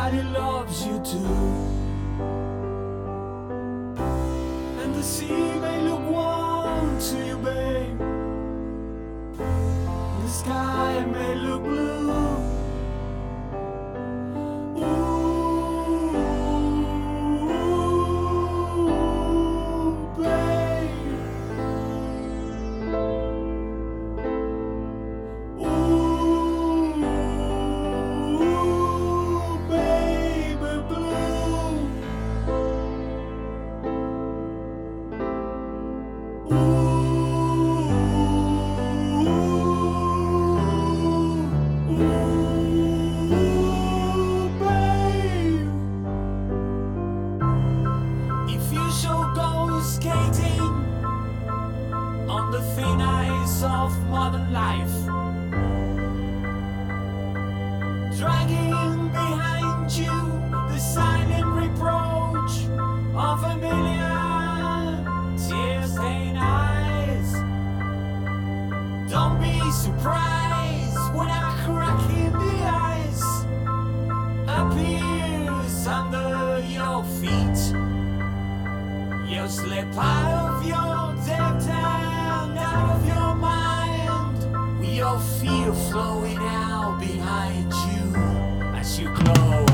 Everybody loves you too. And the sea may look warm to you, babe. The sky may look blue. Ooh, babe. Ooh, baby blue. If you shall go skating on the thin ice of modern life, dragging behind you the silent reproach of a million tear-stained eyes, don't be surprised when a crack in the ice appears under your feet. You slip out of your depth and out of your mind, with your fear flowing out behind you as you close